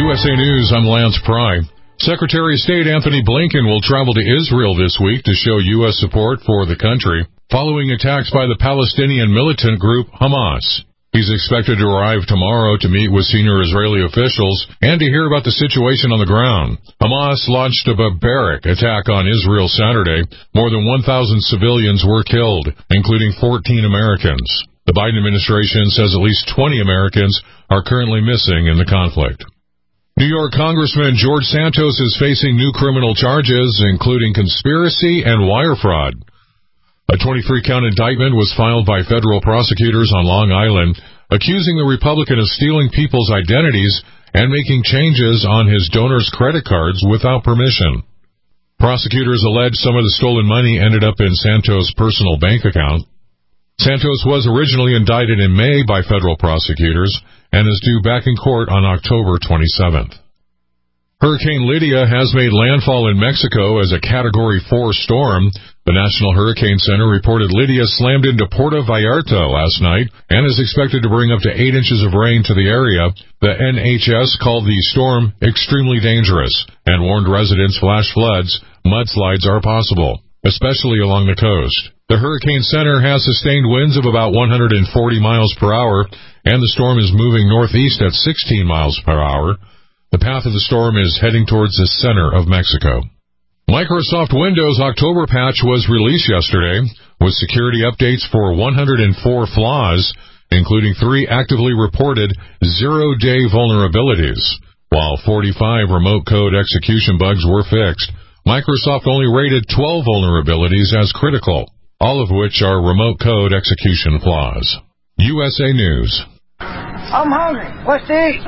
USA News, I'm Lance Pry. Secretary of State Anthony Blinken will travel to Israel this week to show U.S. support for the country following attacks by the Palestinian militant group Hamas. He's expected to arrive tomorrow to meet with senior Israeli officials and to hear about the situation on the ground. Hamas launched a barbaric attack on Israel Saturday. More than 1,000 civilians were killed, including 14 Americans. The Biden administration says at least 20 Americans are currently missing in the conflict. New York Congressman George Santos is facing new criminal charges, including conspiracy and wire fraud. A 23-count indictment was filed by federal prosecutors on Long Island, accusing the Republican of stealing people's identities and making changes on his donors' credit cards without permission. Prosecutors allege some of the stolen money ended up in Santos' personal bank account. Santos was originally indicted in May by federal prosecutors and is due back in court on October 27th. Hurricane Lydia has made landfall in Mexico as a Category 4 storm. The National Hurricane Center reported Lydia slammed into Puerto Vallarta last night and is expected to bring up to 8 inches of rain to the area. The NHS called the storm extremely dangerous and warned residents flash floods, mudslides are possible, especially along the coast. The Hurricane Center has sustained winds of about 140 miles per hour, and the storm is moving northeast at 16 miles per hour. The path of the storm is heading towards the center of Mexico. Microsoft Windows October patch was released yesterday, with security updates for 104 flaws, including 3 actively reported zero-day vulnerabilities. While 45 remote code execution bugs were fixed, Microsoft only rated 12 vulnerabilities as critical, all of which are remote code execution flaws. USA News. I'm hungry. What's to eat?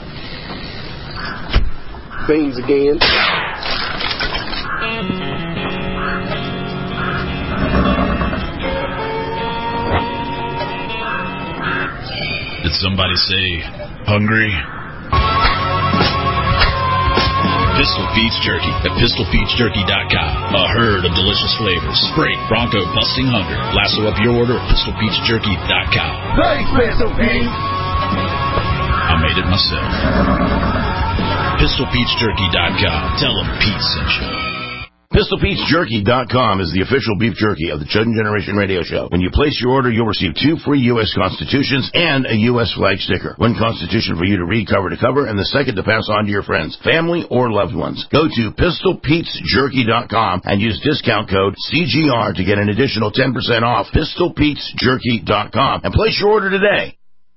Beans again. Did somebody say hungry? Pistol Pete's Jerky at PistolPetesJerky.com. A herd of delicious flavors. Break bronco busting hunger. Lasso up your order at PistolPetesJerky.com. Thanks, Pistol Pete. I made it myself. PistolPetesJerky.com. Tell them Pete sent you. PistolPetesJerky.com is the official beef jerky of the Chosen Generation Radio Show. When you place your order, you'll receive 2 free U.S. Constitutions and a U.S. flag sticker. 1 Constitution for you to read cover to cover, and the second to pass on to your friends, family, or loved ones. Go to PistolPetesJerky.com and use discount code CGR to get an additional 10% off. PistolPetesJerky.com and place your order today.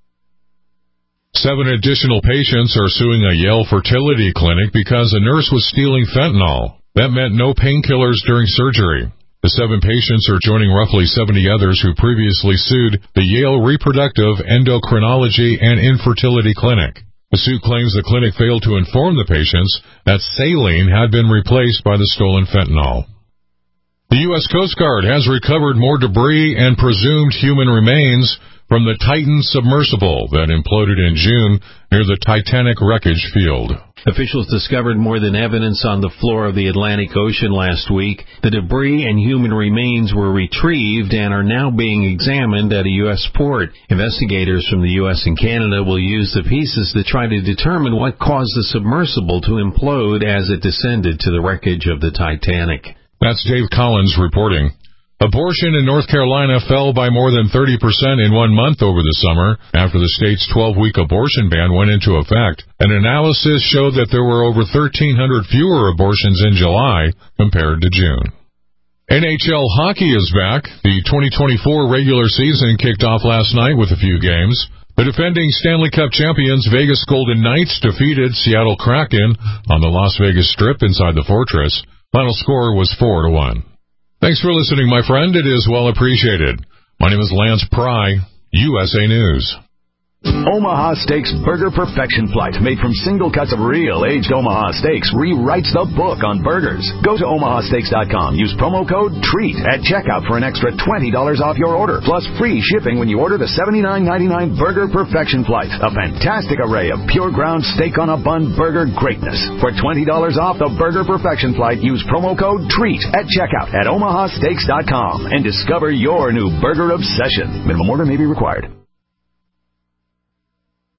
7 additional patients are suing a Yale fertility clinic because a nurse was stealing fentanyl. That meant no painkillers during surgery. The 7 patients are joining roughly 70 others who previously sued the Yale Reproductive Endocrinology and Infertility Clinic. The suit claims the clinic failed to inform the patients that saline had been replaced by the stolen fentanyl. The U.S. Coast Guard has recovered more debris and presumed human remains from the Titan submersible that imploded in June near the Titanic wreckage field. Officials discovered more than evidence on the floor of the Atlantic Ocean last week. The debris and human remains were retrieved and are now being examined at a U.S. port. Investigators from the U.S. and Canada will use the pieces to try to determine what caused the submersible to implode as it descended to the wreckage of the Titanic. That's Dave Collins reporting. Abortion in North Carolina fell by more than 30% in 1 month over the summer after the state's 12-week abortion ban went into effect. An analysis showed that there were over 1,300 fewer abortions in July compared to June. NHL hockey is back. The 2024 regular season kicked off last night with a few games. The defending Stanley Cup champions Vegas Golden Knights defeated Seattle Kraken on the Las Vegas Strip inside the Fortress. Final score was 4-1. Thanks for listening, my friend. It is well appreciated. My name is Lance Pry, USA News. Omaha Steaks Burger Perfection Flight, made from single cuts of real aged Omaha steaks, rewrites the book on burgers. Go to omahasteaks.com. Use promo code TREAT at checkout for an extra $20 off your order, plus free shipping when you order the $79.99 Burger Perfection Flight. A fantastic array of pure ground steak on a bun burger greatness. For $20 off the Burger Perfection Flight, use promo code TREAT at checkout at omahasteaks.com and discover your new burger obsession. Minimum order may be required.